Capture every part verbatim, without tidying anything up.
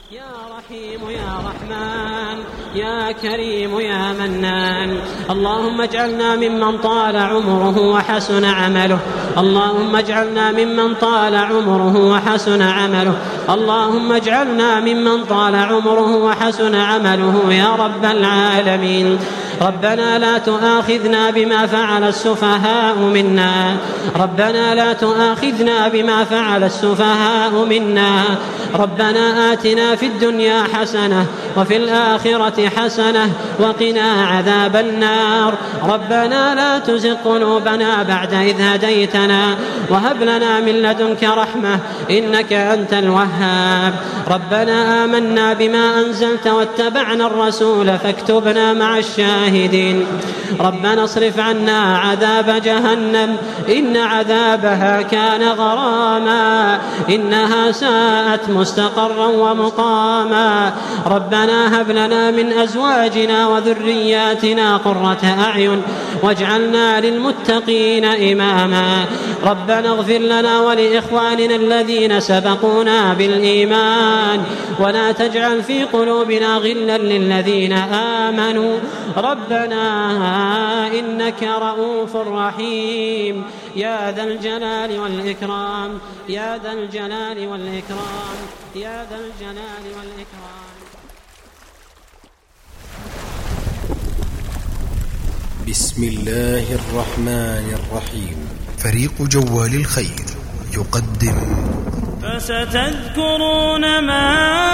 يا رحيم يا رحمن يا كريم يا منان. اللهم اجعلنا ممن طال عمره وحسن عمله. اللهم اجعلنا ممن طال عمره وحسن عمله. اللهم اجعلنا ممن طال عمره وحسن عمله يا رب العالمين. ربنا لا تؤاخذنا بما فعل السفهاء منا. ربنا لا تؤاخذنا بما فعل السفهاء منا. ربنا آتنا في الدنيا حسنة وفي الآخرة حسنة وقنا عذاب النار. ربنا لا تزغ قلوبنا بعد إذ هديتنا وهب لنا من لدنك رحمة إنك أنت الوهاب. ربنا آمنا بما أنزلت واتبعنا الرسول فاكتبنا مع الشاهدين. ربنا اصرف عنا عذاب جهنم إن عذابها كان غراما إنها ساءت مستقرا ومقاما. ربنا هب لنا من أزواجنا وذرياتنا قرة أعين واجعلنا للمتقين إماما. ربنا اغفر لنا ولإخواننا الذين سبقونا بالإيمان ولا تجعل في قلوبنا غلا للذين آمنوا ربنا إنك رؤوف رحيم يا ذا الجلال والإكرام يا ذا الجلال والإكرام يا ذا الجلال والإكرام. بسم الله الرحمن الرحيم. فريق جوال الخير يقدم فستذكرون ما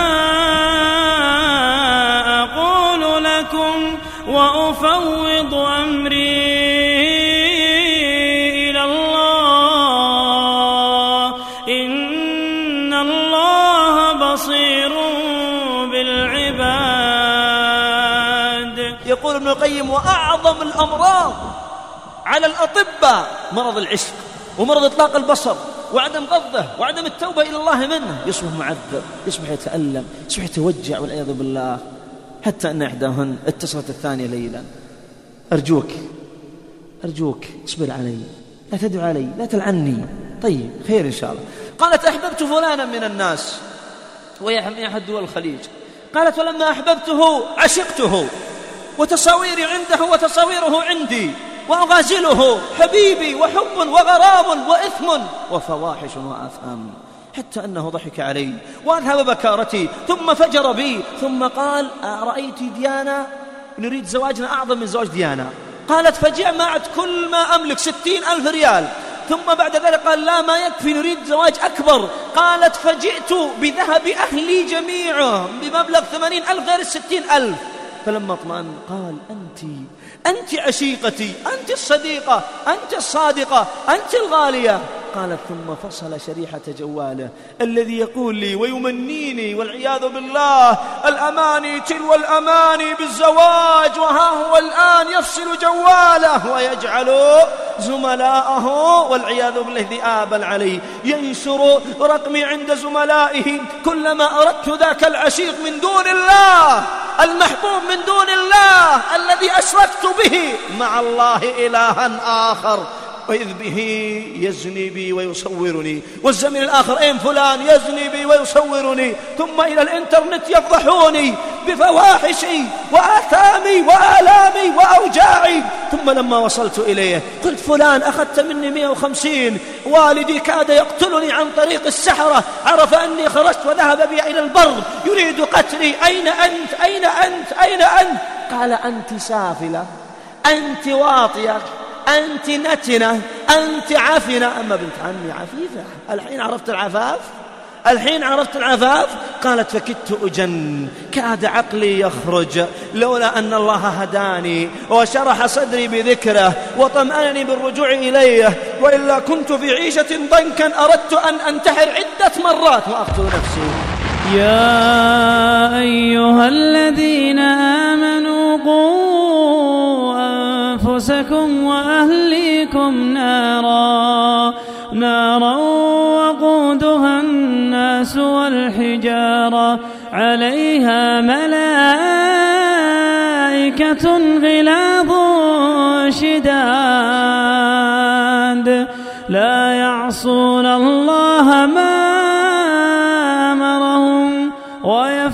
أقول لكم وأفوض أمري إلى الله إن الله بصير بالعباد. يقول ابن القيم وأعظم الأمراض على الأطباء مرض العشق ومرض إطلاق البصر وعدم غضه وعدم التوبة إلى الله منه. يصبح معذب، يصبح يتألم، يصبح يتوجع والعياذ بالله. حتى أن إحداهن اتصلت الثانية ليلا: أرجوك أرجوك اصبر علي، لا تدعو علي، لا تلعني. طيب خير إن شاء الله. قالت: أحببت فلانا من الناس وهي أحد دول الخليج. قالت: ولما أحببته عشقته وتصاويري عنده وتصاويره عندي وأغازله حبيبي وحب وغرام وإثم وفواحش وآثام، حتى أنه ضحك علي وأذهب بكارتي ثم فجر بي ثم قال: أرأيت ديانا؟ نريد زواجنا أعظم من زواج ديانا. قالت: فجمعت كل ما أملك ستين ألف ريال. ثم بعد ذلك قال: لا ما يكفي، نريد زواج أكبر. قالت: فجئت بذهب أهلي جميعهم بمبلغ ثمانين ألف غير الستين ألف. فلما اطمأن قال: أنت أنت عشيقتي، أنت الصديقة، أنت الصادقة، أنت الغالية. قالت: ثم فصل شريحة جواله الذي يقول لي ويمنيني والعياذ بالله الأماني تلو الأماني بالزواج، وها هو الآن يفصل جواله ويجعل زملائه والعياذ بالله ذئابا علي، ينشر رقمي عند زملائه كلما أردت ذاك العشيق من دون الله، المحبوب من دون الله الذي أشركت به مع الله إلها آخر، وإذ به يزني بي ويصورني، والزمن الآخر أين فلان يزني بي ويصورني، ثم إلى الإنترنت يفضحوني بفواحشي وآثامي وآلامي وأوجاعي. ثم لما وصلت إليه قلت: فلان أخذت مني مئة وخمسين، والدي كاد يقتلني عن طريق السحرة، عرف أني خرجت وذهب بي إلى البر يريد قتلي، أين أنت أين أنت أين أنت؟ قال: أنت سافلة، أنت واطية، أنت نتنة، أنت عفنة. أما بنت عمي عفيفة. الحين عرفت العفاف؟ الحين عرفت العفاف؟ قالت: فكدت أجن، كاد عقلي يخرج لولا أن الله هداني وشرح صدري بذكره وطمأنني بالرجوع إليه، وإلا كنت في عيشة ضنكا أردت أن أنتحر عدة مرات وأقتل نفسي. يا أيها الذين آمنوا قوا أنفسكم وأهليكم نارا نارا وقودها الناس والحجارة عليها ملائكة غلاظ شداد لا يعصون الله ما أمرهم ويفعلون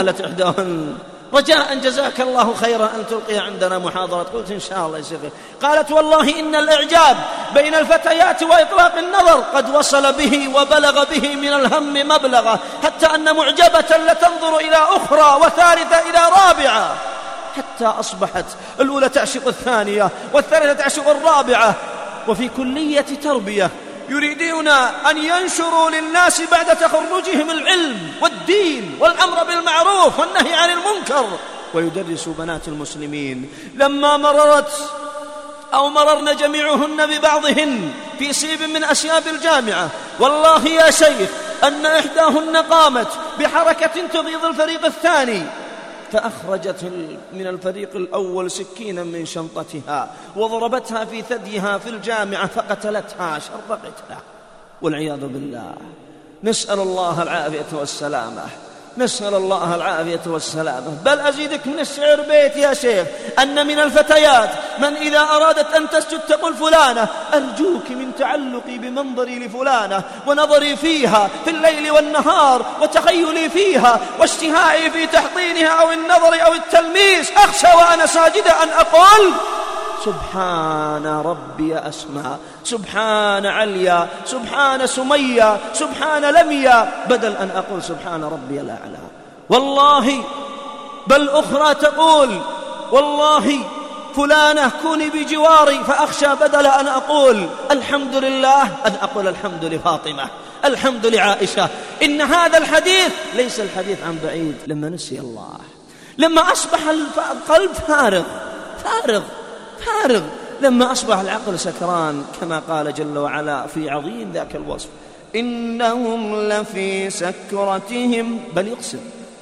قالت إحداهن: رجاء جزاك الله خيرا أن تلقي عندنا محاضرة. قلت: إن شاء الله يا شيخ. قالت: والله إن الإعجاب بين الفتيات وإطلاق النظر قد وصل به وبلغ به من الهم مبلغه، حتى أن معجبة لتنظر إلى أخرى وثالثة إلى رابعة، حتى أصبحت الأولى تعشق الثانية والثالثة تعشق الرابعة. وفي كلية تربية يريدون أن ينشروا للناس بعد تخرجهم العلم والدين والأمر بالمعروف والنهي عن المنكر، ويدرسوا بنات المسلمين. لما مررت أو مررن جميعهن ببعضهن في سيب من أسياب الجامعة، والله يا شيخ أن إحداهن قامت بحركة تغيظ الفريق الثاني، فأخرجت من الفريق الأول سكينا من شنطتها وضربتها في ثديها في الجامعة فقتلتها، شرقتها والعياذ بالله. نسأل الله العافية والسلامة، نسأل الله العافية والسلامة. بل أزيدك من الشعر بيت يا شيخ أن من الفتيات من إذا أرادت أن تسجد تقول: فلانة أرجوك من تعلقي بمنظري لفلانة ونظري فيها في الليل والنهار وتخيلي فيها واشتهائي في تحضينها أو النظر أو التلميس، أخشى وأنا ساجدة أن أقول: سبحان ربي أسمى، سبحان عليا، سبحان سمية، سبحان لميا، بدل أن أقول سبحان ربي الأعلى. والله بل أخرى تقول: والله فلانة كوني بجواري، فأخشى بدل أن أقول الحمد لله أن أقول الحمد لفاطمة، الحمد لعائشة. إن هذا الحديث ليس الحديث عن بعيد. لما نسي الله، لما أصبح القلب فارغ فارغ فارغ، لما أصبح العقل سكران، كما قال جل وعلا في عظيم ذاك الوصف: إنهم لفي سكرتهم، بل يقسم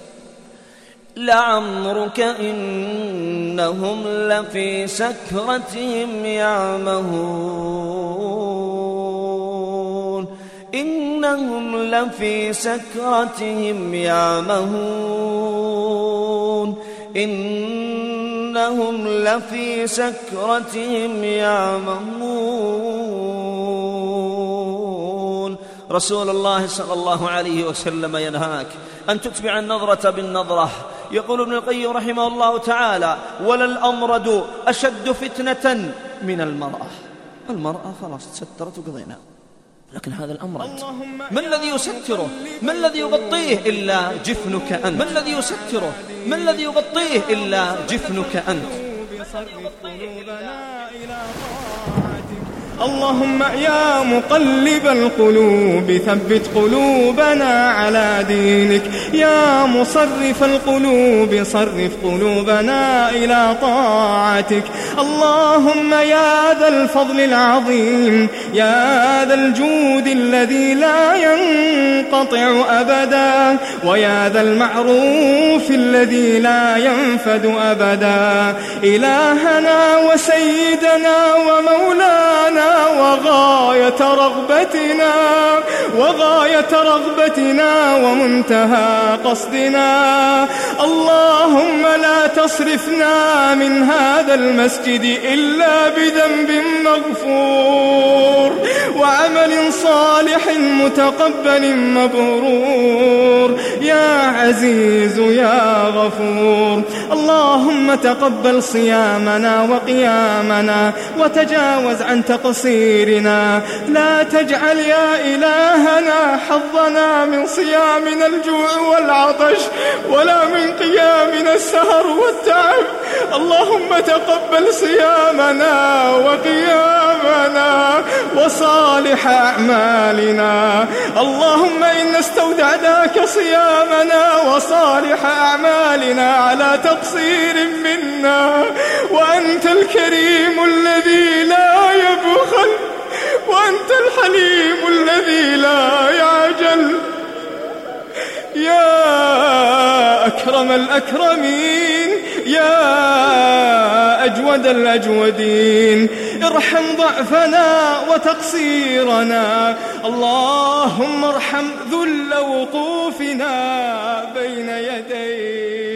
لعمرك إنهم لفي سكرتهم يعمهون، إنهم لفي سكرتهم يعمهون، إنهم لفي سكرتهم يعمهون. رسول الله صلى الله عليه وسلم ينهاك أن تتبع النظرة بالنظرة. يقول ابن القيم رحمه الله تعالى: ولا الأمرد أشد فتنة من المرأة. المرأة خلاص تسترت وقضينا، لكن هذا الأمرد ما الذي يستره؟ ما الذي يغطيه إلا جفنك أنت؟ ما الذي يستره؟ ما الذي يغطيه إلا جفنك أنت؟ اللهم يا مقلب القلوب ثبت قلوبنا على دينك، يا مصرف القلوب صرف قلوبنا إلى طاعتك. اللهم يا ذا الفضل العظيم، يا ذا الجود الذي لا ينقطع أبدا، ويا ذا المعروف الذي لا ينفد أبدا، إلهنا وسيدنا ومولانا وغاية رغبتنا وغاية رغبتنا ومنتهى قصدنا. اللهم لا تصرفنا من هذا المسجد إلا بذنب مغفور وعمل صالح متقبل مبرور، يا عزيز يا غفور. اللهم تقبل صيامنا وقيامنا وتجاوز عن تقصيرنا، لا تجعل يا إلهنا حظنا من صيامنا الجوع والعطش ولا من قيامنا السهر والتعب. اللهم تقبل صيامنا وقيامنا وصالح أعمالنا. اللهم إنا استودعناك صيامنا وصالح أعمالنا على تقصير منا، وأنت الكريم الذي لا يبخل، وأنت الحليم الذي لا يعجل، يا أكرم الأكرمين، يا أجود الأجودين. ارحم ضعفنا وتقصيرنا، اللهم ارحم ذل وقوفنا بين يديك.